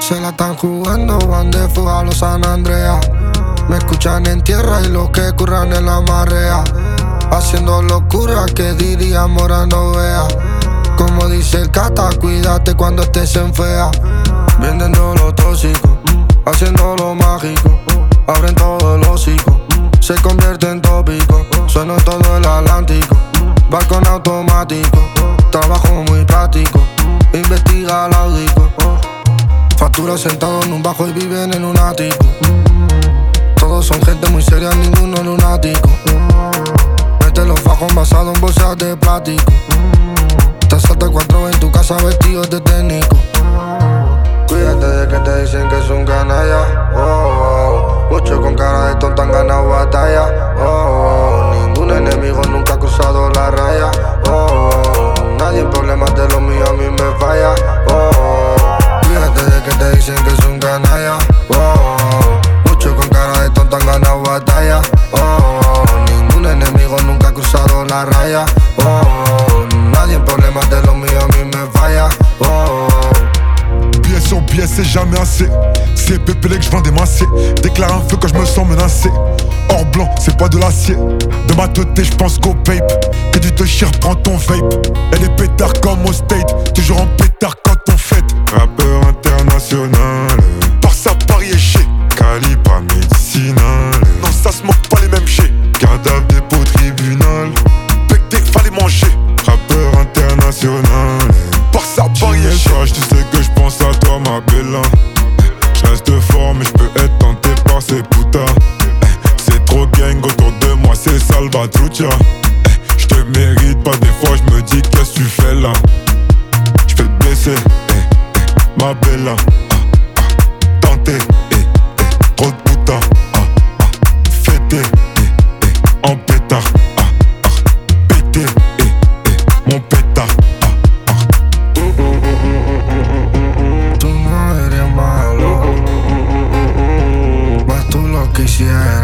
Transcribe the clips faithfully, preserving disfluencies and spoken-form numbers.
se la están jugando, van de fuga a los San Andreas. Me escuchan en tierra y los que curran en la marea, haciendo locura que diría Morano vea. Como dice el Cata, cuídate cuando estés en fea. Vendiendo lo tóxico, haciendo lo mágico. Abren todo el hocico, se convierte en tópico. Sueno todo el Atlántico, balcón automático. Trabajo muy práctico, investiga al audico. Factura sentado en un bajo y viven en un ático. Todos son gente muy seria, ninguno lunático. Mete los fajos basados en bolsas de plástico. Te salta cuatro en tu casa vestidos de técnico. Cuídate de que te dicen que es un canalla. Oh, oh. Muchos con cara de tonto han ganado batalla. Oh, oh. Ningún enemigo nunca ha cruzado la raya. Oh, oh. Nadie en problemas de los míos a mí me falla. Oh, oh. Cuídate de que te dicen que es un canalla. Oh, oh. Muchos con cara de tonto han ganado batalla. Oh, oh. Ningún enemigo nunca ha cruzado la raya. Oh, oh. Nadie en problemas de los míos a mí me falla. Oh, oh. Billet sur billet, c'est jamais assez. C'est pépélé que je vends des massés. Déclare un feu quand je me sens menacé. Or blanc, c'est pas de l'acier. De ma tête, je pense qu'au pape. Que tu te chires, prends ton vape. Elle est pétard comme au state. Toujours en pétard quand on fête. Rappeur international. Par ça, Paris est chez. Calibre médicinal. Non, ça se moque pas les mêmes chez. Cadavre dépôt tribunal. Pecté, fallait manger. Rappeur international. Par ça, Paris est chez. Tu sais que je pense à toi, ma bella. Je reste fort, mais je peux être tenté par ces putains. C'est trop gang autour de moi, c'est Salvatrucha. Je te mérite pas, des fois je me dis qu'est-ce que tu fais là. Je vais te blesser, ma bella. Tenté, trop de putains. Fêté, en pétard. Pété, mon pétard. Tú no eres malo, mas tú lo quisieras.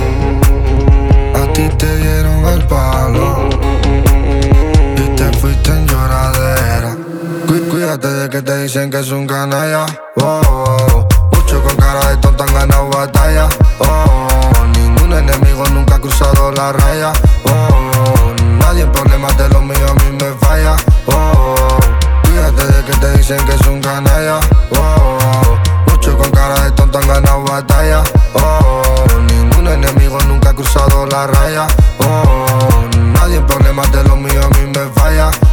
A ti te dieron el palo y te fuiste en lloradera. Cu- Cuídate de que te dicen que es un canalla. Oh, oh. Muchos con cara de tonto han ganado batalla. Oh, oh. Ningún enemigo nunca ha cruzado la raya. Oh, oh. Nadie en problemas de los míos a mí me falla. Oh, oh. Cuídate de que te dicen que es un canalla. Oh, oh. Muchos con cara de tonto han ganado batalla. Oh, oh. Ningún enemigo nunca ha cruzado la raya. Oh, oh. Nadie en problemas de los míos a mí me falla.